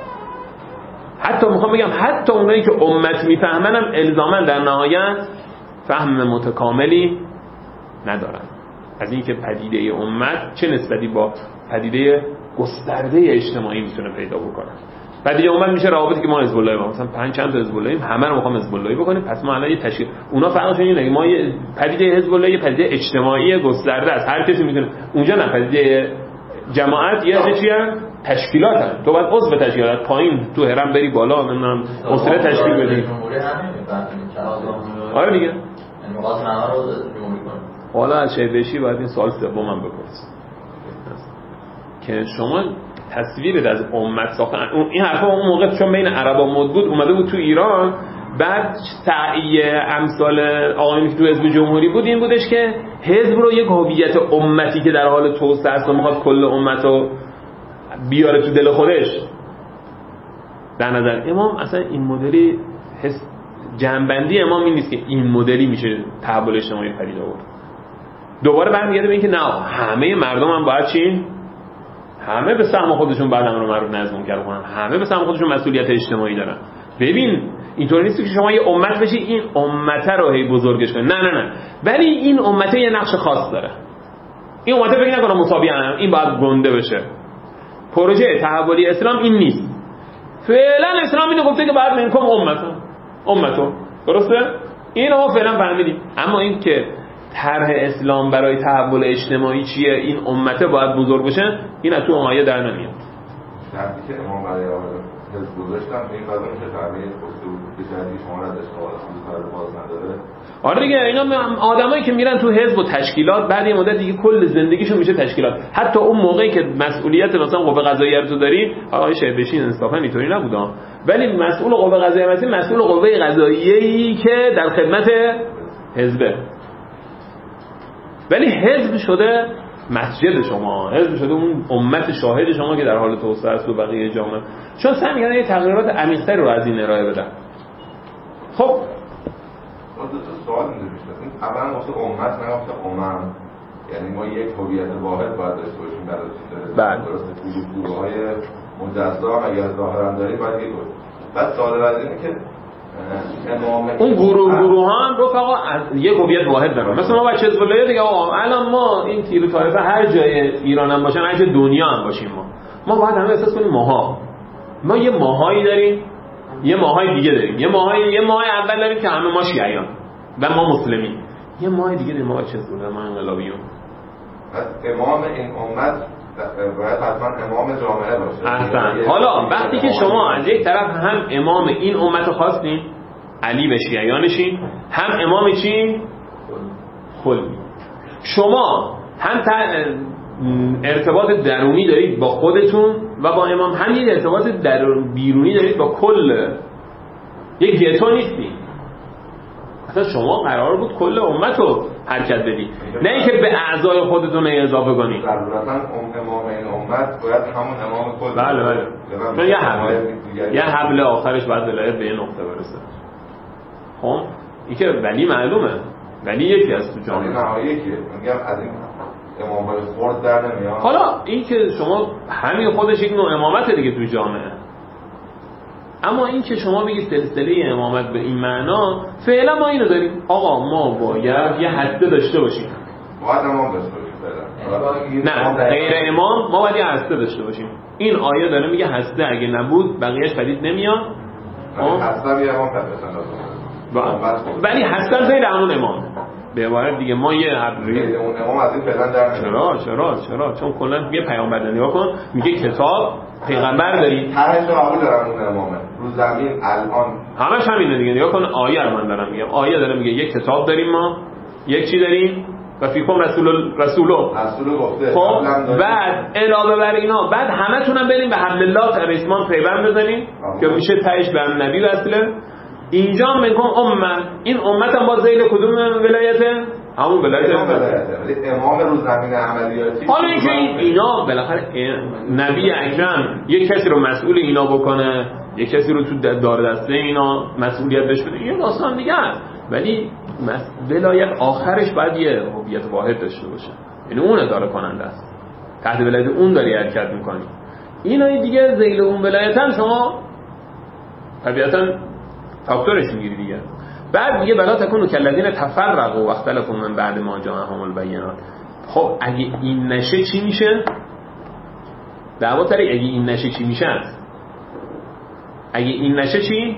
حتی میخوام بگم حتی اونایی که امت میفهمن هم الزاماً در نهایت فهم متکاملی ندارن از اینکه پدیده امت چه نسبتی با پدیده گسترده اجتماعی میتونه پیدا بکنه. پدیده امت میشه روابطی که ما حزب الله با مثلا پنج چند تا حزب اللهیم، همه رو میخوام حزب اللهی بکنیم، پس ما الان یه تشکیل اونا فرقشون اینه، ما یه پدیده حزب الله یه پدیده اجتماعی گسترده است، هر کسی میتونه اونجا. نه، پدیده جماعت یه چیه؟ تشکیلاتن. تو باید عضو تشکیلات پایین تو هرم بری بالا، نمیدونم اسره تشکیل بدی. آره دیگه. حالا از چه بشی باید این سوال سومم بپرس که شما تصویر از امت ساختن. این حرفا اون موقع چون بین عربا مد بود اومده بود تو ایران، بعد سعی امثال آقایونی که تو حزب جمهوری بود این بودش که حزب رو یک هویت امتی که در حال توسعه است و میخواد کل امت رو بیاره تو دل خودش در نظر. امام اصلا این مدلی حس جنبندی امام این نیست که این مدلی میشه تحول اجتماعی پدید آورد. دوباره برمیگرده به این که نه همه مردم هم باید چی؟ همه به سهم خودشون بعد امر معروف نهی از منکر کنن، همه به سهم خودشون مسئولیت اجتماعی دارن. ببین اینطوری نیست که شما یه امت بشی این امت رو هی بزرگش کنی، نه نه نه، ولی این امت یه نقش خاص داره. این امت فکر نکنه مساوی هم این باید گنده بشه. پروژه تحولی اسلام این نیست. فعلا اسلام اینو گفته که بعد منکم امتا امتو، درسته؟ اینو ما فعلا فهمیدیم. اما این که طرح اسلام برای تحول اجتماعی چیه، این امته باید بزرگ بشه، این از تو آیه در نمیاد. شرطی که امام برای حزب گذاشتن این قضا میشه تعبیر اصول که جدی شما را اشتغال خود باز نداره. آره دیگه، اینا آدمایی که میرن تو حزب و تشکیلات بعد یه مدت دیگه کل زندگیشون میشه تشکیلات. حتی اون موقعی که مسئولیت مثلا قوه قضاییه رو تو داری، آقای شهید بشین انصافا اینطوری نبودا، ولی مسئول قوه قضاییه مثلا مسئول قوه قضاییه‌ای که در خدمت حزبه، ولی حزب شده مسجد شما، حزب شده اون امت شاهد شما که در حال توسعه است و بقیه جامعه. چون سعی می‌کنن یه تغییرات عمیق‌تر رو از این ارائه بدن. خب دو تا سوال اینجا پیش میاد. اولا واسه امت نگفته امم، یعنی ما یک هویت واحد باید داشته باشیم برای چیز بله. درسته گروه‌های مجزا اگر ظاهرا داریم باید یک باشه. بعد سوال بعدی اینه که اون گروه گروه ها هم رفقا از یک هویت واحد دارن. مثلا ما بچه حزب الله دیگه آقا الان ما این تیر و طایفه هر جای ایران هم باشن، هر جای دنیا هم باشیم، ما ما باید همه احساس کنیم ماها ما یه ماهایی داریم، یه ماهای دیگه داریم، یه ماهای یه ماه اول داریم که همه ما شیعیان و ما مسلمین، یه ماه دیگه داریم ما بچه حزب الله، ما انقلابیون. امام این امت باید حتما امام جامعه باشه. احسن. حالا وقتی که شما از یک طرف هم امام این امت خواستین علی به شیعیانشین، هم امام چی؟ خلقی. شما هم ارتباط درونی دارید با خودتون و با امام، هم یک ارتباط درون بیرونی دارید با کل، یک گتو نیستین. اصلا شما قرار بود کل امت رو حرکت بدی، نه اینکه به اعضای خودتون اضافه کنی. ضرورتاً امام این امت باید همون امام کل. بله بله. چون یه حبله یه حبله آخرش باید ولایت به یه نقطه برسه. خب این که ولی معلومه، ولی یکی از تو جامعه نه یکیه. میگم از این امام‌های خرد در نمیاد. حالا این که شما همین خودش یک نوع امامت دیگه تو جامعه، اما این که شما بگید سلسله امامت به این معنا، فعلا ما اینو داریم آقا ما باید یه هسته داشته باشیم. باید امام داشته باشیم فعلا. نه غیر امام ما باید یه هسته داشته باشیم. این آیه داره میگه هسته اگه نبود بقیه‌اش پدید نمیاد. هسته یه امام پدید ولی هسته غیر همون امام. به عبارت دیگه ما یه حبری اون امام از این فعلا در چرا چرا چرا چون کلا یه پیامبر نگاه کن، میگه کتاب پیغمبر داری، هر جا قبول دارن اون امامه رو زمین الان همش همینه دیگه. نگاه کن آیه رو من دارم میگم، آیه داره میگه یک کتاب داریم ما، یک چی داریم و فیکم رسول رسولو رسول گفته. خب بعد علاوه بر اینا بعد همه تونم بریم به حبل الله ریسمان پیغمبر بزنیم که میشه تهش به نبی وصله. اینجا هم میگم امت، این امت هم باز زیل کدوم ولایته؟ همون ولایت امام رو زمین عملیاتی. حالا اینکه اینا بالاخره نبی اکرم یک کسی رو مسئول اینا بکنه، یک کسی رو تو دار دسته اینا مسئولیت بهش بده، یه داستان دیگه است، ولی ولایت آخرش باید یه هویت واحد داشته باشه، یعنی اون اداره کننده است، تحت ولایت اون داری حرکت میکنی. اینا دیگه ذیل اون ولایتن، شما طبیعتاً فاکتورش میگیری دیگه. بعد میگه بلا تکونو کالذین تفرقوا و اختلفوا من بعد ما جاءهم البینات. خب اگه این نشه چی میشه؟ دعوا سر اگه این نشه چی میشه؟ اگه این نشه چی؟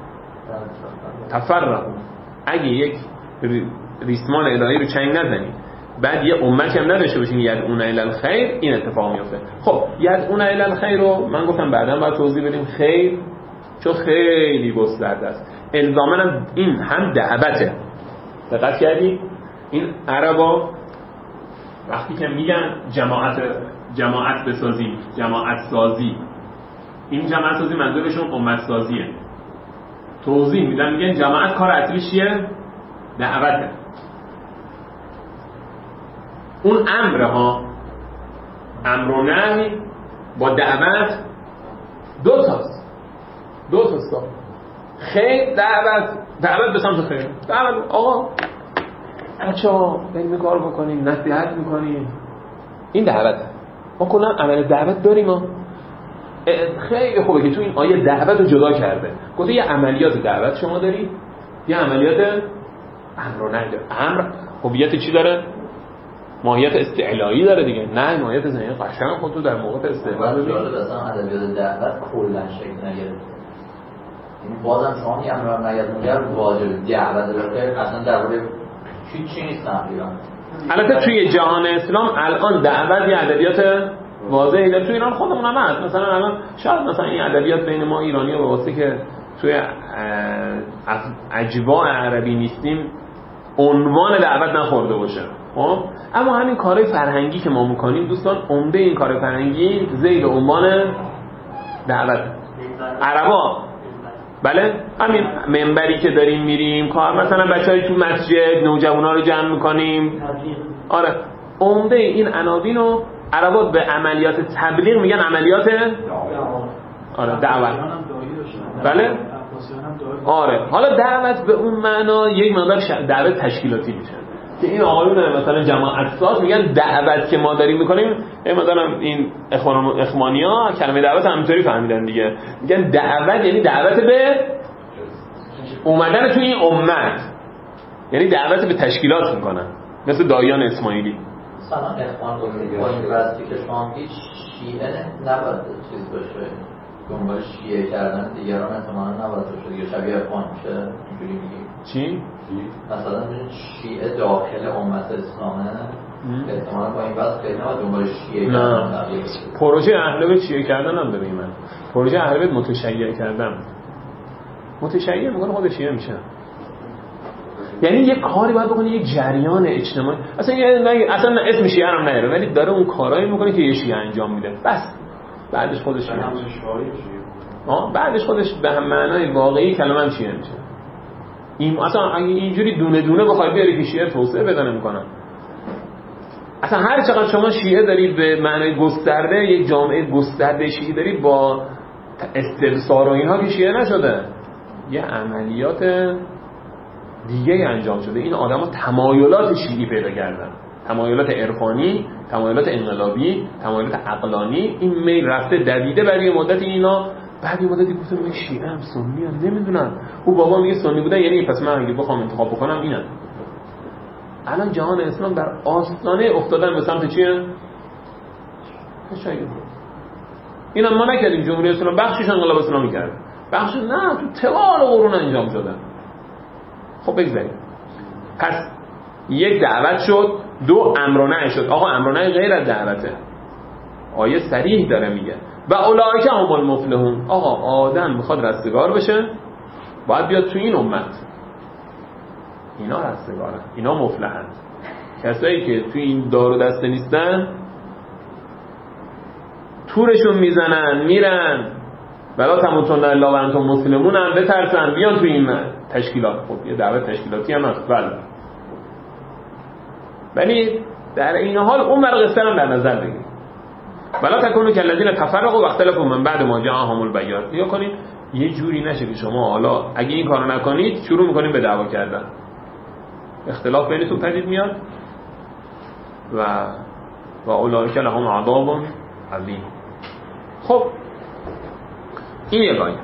تفرقوا. اگه یک ریسمان الهی رو چنگ نزنی، بعد یه امتی هم نداشته باشیم یدعون الی الخیر، این اتفاق میفته. خب یدعون الی الخیر رو من گفتم بعداً باید توضیح بدیم، خیر چون خیلی گسترده است، الزاماً هم این هم دعوته. دقت کردی؟ این عربا وقتی که میگن جماعت جماعت بسازی، جماعت سازی، این جماعت سازی منظورشون امت سازیه. توضیح میدن میگن جماعت کار اصلیش چیه؟ دعوته. اون امر ها، امر و نهی با دعوت دو تاست، دو تاست. خیر دعوت، دعوت به سمت خیر، دعوت آقا بچه‌ها بریم کار بکنیم، نصیحت میکنیم، این دعوته. ما کلا عمل دعوت داریم. ما خیلی خوبه که تو این آیه دعوت رو جدا کرده. گفته یه عملیات دعوت شما دارید، یه عملیات امر و نهی داره. امر هویت چی داره؟ ماهیت استعلایی داره دیگه. نه ماهیت ذهنی. قشنگ خود تو در موقع استعلا ببین. جالب اصلا ادبیات دعوت کلا شکل نگرفته. این بازم شما یه امر و نهی مجرد واجب دعوت داره، اصلا درباره هیچ نیست تقریبا. البته توی جهان اسلام الان دعوت یه ادبیات واضحی داره. توی ایران خودمون هم هست. مثلا الان شاید مثلا این ادبیات بین ما ایرانی‌ها به واسطه که توی اجواء عربی نیستیم عنوان دعوت نخورده باشه. خب اما همین کارهای فرهنگی که ما میکنیم دوستان، عمده این کارهای فرهنگی زیر عنوان دعوت. عربا بله همین منبری که داریم میریم، کار مثلا بچهای تو مسجد نوجوانا رو جمع میکنیم. آره عمده این عناوین رو عربا به عملیات تبلیغ میگن عملیات آره دعوت. بله آره حالا دعوت به اون معنا یک مقدار دعوت تشکیلاتی میشه که این آقایون مثلا جماعت ساز میگن دعوت که ما داریم میکنیم. مثلا این اخوان اخوانیا کلمه دعوت همینطوری فهمیدن دیگه، میگن دعوت یعنی دعوت به اومدن توی این امت، یعنی دعوت به تشکیلات میکنن مثل دایان اسماعیلی. مثلا اخوان گفتید با این وضعی که شما هیچ شیعه نباید چیز باشه، دنبال شیعه کردن دیگران احتمالا نباید باشه دیگه، شبیه اخوان میشه اینجوری میگیم. چی؟ مثلا شیعه داخل امت اسلامه احتمالا با این وضع خیلی نباید دنبال شیعه کردن. پروژه اهل بیت شیعه کردن هم داره. من پروژه اهل بیت متشیع کردن، متشیع میکنه خود شیعه میشه. یعنی یه کاری باید بکنه، یه جریان اجتماعی، اصلا یه اصلا اسم شیعه هم نمیره ولی داره اون کارایی میکنه که یه شیعه انجام میده بس. بعدش خودش شیعه آه بعدش خودش به هم معنای واقعی کلمه هم شیعه میشه. این اصلا اگه اینجوری دونه دونه بخوای بیاری که شیعه توسعه بده نمیکنن. اصلا هر چقدر شما شیعه دارید به معنای گسترده، یک جامعه گسترده شیعه دارید با استبصار و اینها که شیعه نشده، یه عملیات دیگه انجام شده. این آدم‌ها تمایلات شیعی پیدا کردن، تمایلات عرفانی، تمایلات انقلابی، تمایلات عقلانی. این میل رفته دویده برای مدت اینا، بعد یه مدتی گفتم من شیعه ام سنی ام نمیدونم. او بابا میگه سنی بودن یعنی پس من اگه بخوام انتخاب بکنم اینم. الان جهان اسلام در آستانه افتادن به سمت چیه؟ تشیع. اینا ما نکردیم، جمهوری اسلامی بخشش انقلاب اسلامی کرد، بخش نه تو طوال قرون انجام شده. خب بگذاریم. پس یک دعوت شد، دو امر و نهی شد. آقا امر و نهی غیر از دعوته. آیه صریح داره میگه و اولئک هم المفلحون. آقا آدم میخواد رستگار بشه باید بیاد تو این امت. اینا رستگارن، اینا مفلحن. کسایی که تو این دار و دسته نیستن تورشون میزنن میرن ولا تموتون الا و انتم مسلمون، هم بترسن بیان تو این تشکیلات. خب یه دعوت تشکیلاتی هم هست بله، ولی در این حال اون ور قصه هم در نظر بگیرید. ولا تکونوا کالذین تفرقوا واختلفوا من بعد ما جاءهم البیات. نگاه کنید یه جوری نشه که شما حالا اگه این کارو نکنید شروع میکنید به دعوا کردن، اختلاف بینتون پدید میاد و و اولئک لهم عذاب عظیم. خب این یه آیه.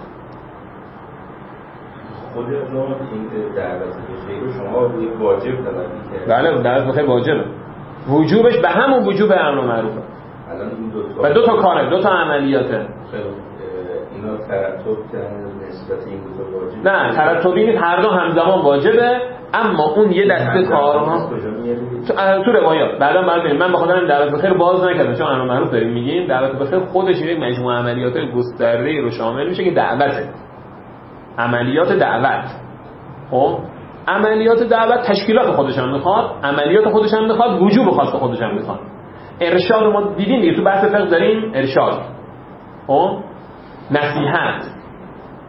خود اونو این دعوت به خیر شما روی واجب تلقی کرد. بله دعوت به خیر واجبه. وجوبش به همون وجوب امر معروفه. الان این دو تا و دو تا کاره، دو تا عملیاته. اینا ترتب نسبت این دو تا واجب. نه ترتبی نیست، هر دو همزمان واجبه، اما اون یه دسته کارها تو, تو روایات بعدا باید ببینیم. من بخاطر این دعوت به خیر باز نکردم چون امر معروف داریم میگیم. دعوت به خیر خودش یک مجموعه عملیات گسترده رو شامل میشه که دعوته، عملیات دعوت. خب عملیات دعوت تشکیلات خودش هم میخواد، عملیات خودش هم میخواد، وجوب خاص خودش هم میخواد. ارشاد رو ما دیدیم دیگه تو بحث فقه داریم ارشاد، خب نصیحت،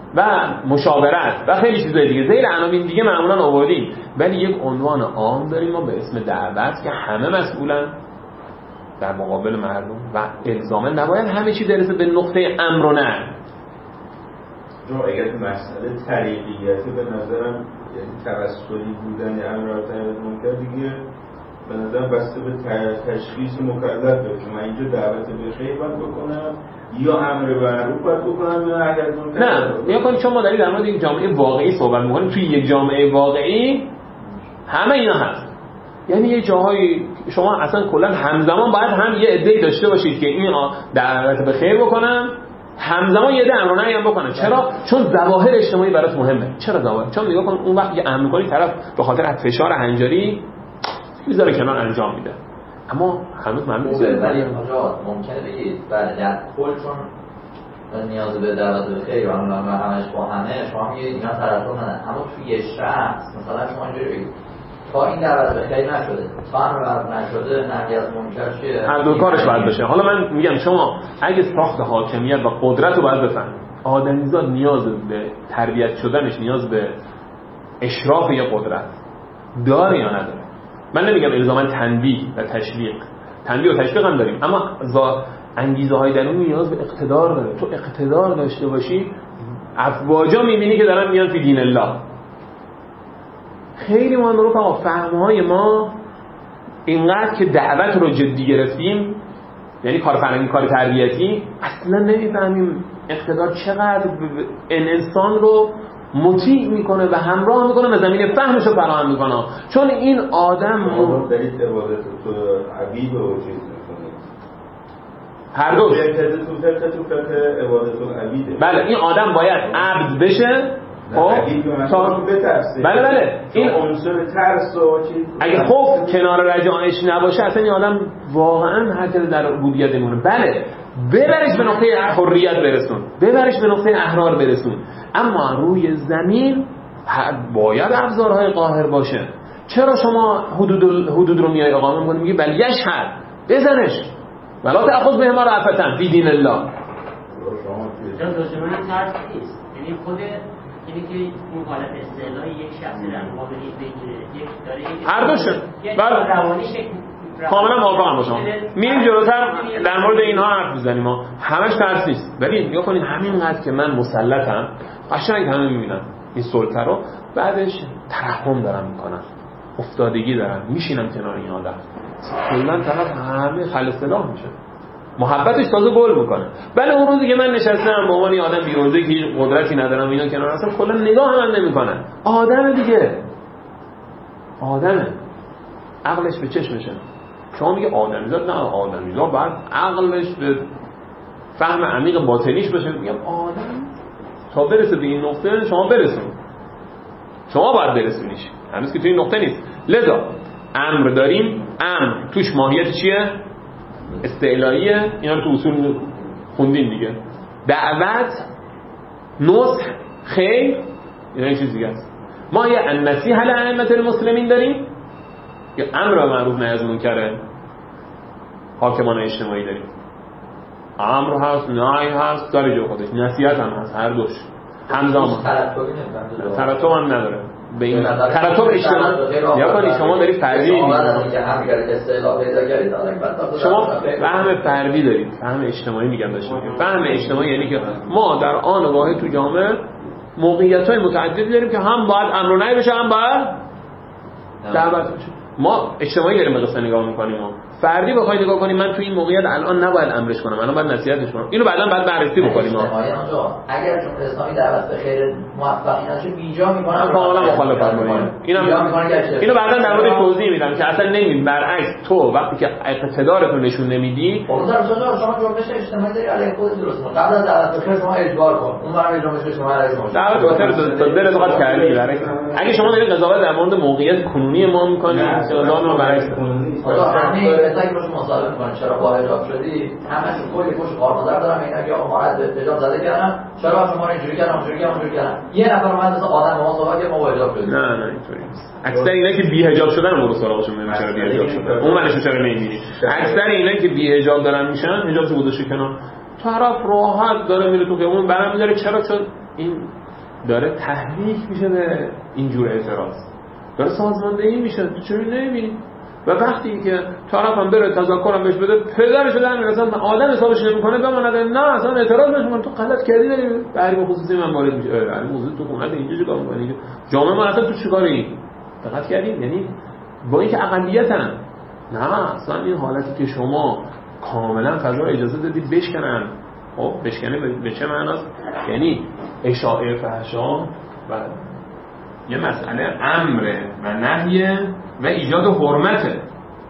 و مشاورت و خیلی چیزای دیگه زیر عناوین دیگه معمولا آوردیم، ولی یک عنوان عام داریم ما به اسم دعوت که همه مسئولن در مقابل مردم و الزاما نباید همه چی برسه به نقطه امر و نهی. چون اگر مسئله طریقیتی به نظرم یعنی توسلی بودن امر و منکر دیگه به نظرم بسته به تشخیص مکلف داره که من اینجا دعوت به خیر باید بکنم یا امر به معروف باید بکنم یا نهی از منکر. نه نگاه کنید چون ما داریم در مورد یک جامعه واقعی صحبت می‌کنیم. توی یک جامعه واقعی همه اینا هست. یعنی یه جاهایی شما اصلا کلا همزمان باید هم یه عده‌ای داشته باشید که این دعوت به خیر بکنن، همزمان یه عده امر و نهی هم بکنن. چرا؟ چون ظواهر اجتماعی برات مهمه. چرا ظواهر؟ چون نگاه کن اون وقت که امر می‌کنی طرف به خاطر از فشار هنجاری میذاره کنار انجام میده، اما هنوز معلوم نیست. ولی اونجا ممکنه بگید بله در کل چون نیاز به دعوت به خیر و همش با همه شما میگید اینا طرفدار منن، اما توی یه شخص مثلا شما اینجوری بگید تا این دعوت به خیر نشده، تا امر معروف نشده، نهی از منکر چیه؟ هر دو کارش باید بشه. حالا من میگم شما اگه ساخت حاکمیت و قدرت رو باید بفهمید، آدمیزاد نیاز به تربیت شدنش، نیاز به اشراف یه قدرت داره یا نداره؟ من نمیگم الزاما تنبیه و تشویق، تنبیه و تشویق هم داریم، اما انگیزه های درونی نیاز به اقتدار داره. تو اقتدار داشته باشی افواجا میبینی که دارن میان فی دین الله. خیلی مهمه رفقا، فهمهای ما اینقدر که دعوت رو جدی گرفتیم، یعنی کار فرهنگی، کار تربیتی، اصلا نمیفهمیم اقتدار چقدر این انسان رو مطیع میکنه و همراه میکنه و زمین فهمش رو فراهم میکنه. چون این آدم رو دارید عبادت تو عبید و چیز میکنید، هر دوش تو فقه تو فقه عبادت و عبیده. بله این آدم باید عبد بشه. خب تا بترسه. بله بله این عنصر ترس و چیز اگه خوف کنار رجاعش نباشه اصلا این آدم واقعا هرچه در عبودیت نمونه. بله ببرش به نقطه حریت برسون، ببرش به نقطه احرار برسون، اما روی زمین باید ابزارهای قاهر باشه. چرا شما حدود حدود رو میای اقامه می‌کنی میگی بل یشهد، بزنش ولا تأخذ بهما رأفة فی دین الله. جان دوست من ترس نیست، یعنی خود اینی که اون حالت استعلای یک شخص در مقابل بگیره، یک داره یک هر دوشه. بله روانی شکل کاملا موافقم با شما. میریم جلوتر در مورد اینها حرف میزنیم. ما همش ترس نیست، ولی نگاه کنید همینقدر که من مسلطم قشنگ همه میبینن این سلطه رو، بعدش ترحم دارم میکنم، افتادگی دارم، میشینم کنار این آدم، کلا طرف همه خل اصطلاح میشه، محبتش تازه گل میکنه. ولی اون روزی که من نشستم به عنوان یه آدم بی‌عرضه‌ای که هیچ قدرتی ندارم اینا کنار هستم، کلا نگاه هم نمیکنن. آدم دیگه آدمه، عقلش به چشمشه. شما میگه آدمیزاد، نه آدمیزاد باید عقلش به فهم عمیق باطنیش باشه. میگم آدم تا برسه به این نقطه شما برسون، شما باید برسونیش، هنوز که توی این نقطه نیست. لذا امر داریم، امر توش ماهیت چیه؟ استعلاییه، اینا رو تو اصول خوندین دیگه. دعوت، نصح، خیر، اینا این چیز دیگه است. ما یه النصیحة لأئمة المسلمین داریم، یا امر معروف نهی از منکر حاکمان اجتماعی داریم. امر هست، نهی هست، داره جو خودش، نصیحت هم هست، هر دوش همزمان. ترتب هم نداره. به این ترتب اجتماعی یا کنی شما داری فردی شما فهم فردی دارید، فهم اجتماعی میگم داشته باشید. فهم اجتماعی یعنی که ما در آن واحد تو جامعه موقعیت‌های متعددی داریم که هم باید امر و نهی بشه، هم باید دعوت بشه. ما اجتماعی داریم به قصه نگاه می‌کنیم. ما فردی بخوای نگاه کنیم، من تو این موقعیت الان نباید امرش کنم، الان باید نصیحتش کنم. اینو بعداً بعد بررسی بکنیم. اگر جمهوری اسلامی دعوت به خیر موفقی نشه بیجا می‌کنه. کاملا مخالفم با این. اینو اینو بعداً در موردش توضیح میدم که اصلا نمی‌بینی، برعکس تو وقتی که اقتدارت رو نشون نمیدی، اون طرف شما جنبش اجتماعی داری علیه خودت درست کن. قبل از دعوت به خیر شما اجبار کن. اون برای جنبش اجتماعی علیه شما. دعوت به خیر تو دلت قاطع کردی برای اگه شما دارید قضاوت در مورد موقعیت کنونی ما می‌کنید، اصلا ما برعکس کنونی مثلا که شما مصاحبه می‌کنن چرا با حجاب شدی، همش کلی پشت قارمادر دارم اینا که مارد به حجاب زده کردن، چرا شما اینجوری کردن اونجوری کردن اونجوری کردن. یه نفر اومد مثلا آدم ما صحبت که ما با حجاب شدیم. نه نه اینطوری نیست. اکثر اینا که بی حجاب شدن رو سراغشون میرن، چرا بی حجاب شدن اون منش چرا نمی‌بینی. اکثر اینا که بی حجاب دارن میشن، حجاب گذاشته کنار، طرف راحت داره میره تو خیابون برام میذاره. چرا؟ چون این داره تحریک میشه به اینجور اعتراض، داره سازماندهی میشه. تو چرا نمیبینی؟ و وقتی که طرف هم بره تذکرم بهش بده پدرش رو در میرسن آدم حسابش نمیکنه بماند نه اصلا اعتراض نشون تو غلط کردی بری تحریم خصوصی من وارد میشه. اه موضوع تو خونت اینجا چیکار می‌کنی؟ جامعه ما اصلا تو چیکاری؟ دقت کردین؟ یعنی با اینکه اقلیتن نه اصلا این حالتی که شما کاملا فضا اجازه دادید بشکنن. خب بشکنه به چه معناست؟ یعنی اشاعه فحشا و یه مسئله امره و نهیه و ایجاد حرمته.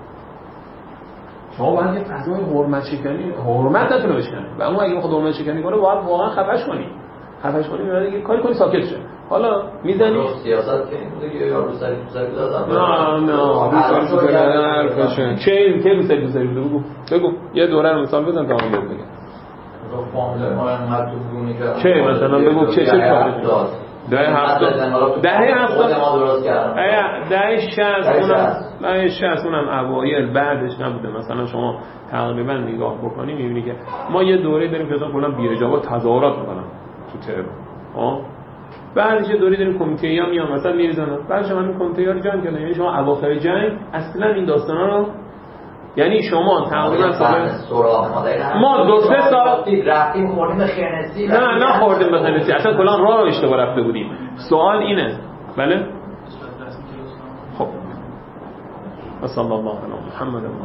شما باید یه فضای حرمت شکنی حرمت نتونه بشکنه و اون اگه بخواد حرمت شکنی کنه باید واقعا خفش کنی خفش کنی میاد یه کاری کنی ساکت شه. حالا میزنی سیاست که این بوده که یا روسری توسری دادن نه نه روسری توسری حرفشه چه که روسری توسری بوده بگو بگو یه دوره رو مثال بزن تا من بگم فامیل ما انقدر تو بونی که چه مثلا بگو چه چه کاری دهه هفتاد دهه هفتاد دهه شصت اونم دهه شصت اونم اوایل بعدش نبوده. مثلا شما تقریبا نگاه بکنی میبینی که ما یه دوره داریم که اصلا کلا بی‌رجاوا تظاهرات میکنن تو تهران ها. بعدش یه دوره داریم کمیته ها میان مثلا میریزن بعدش همین کمیته ها رو جمع کردن. یعنی شما اواخر جنگ اصلا این داستانا رو یعنی شما تقریبا ما دو سه سال رفتیم خوردیم به خنسی نه نه خوردیم به خنسی اصلا کلا راه رو اشتباه رفته بودیم. سوال اینه بله خب صلی الله علی محمد و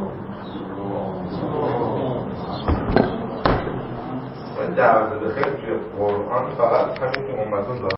دعوت به خیر توی قرآن فقط همین که امتون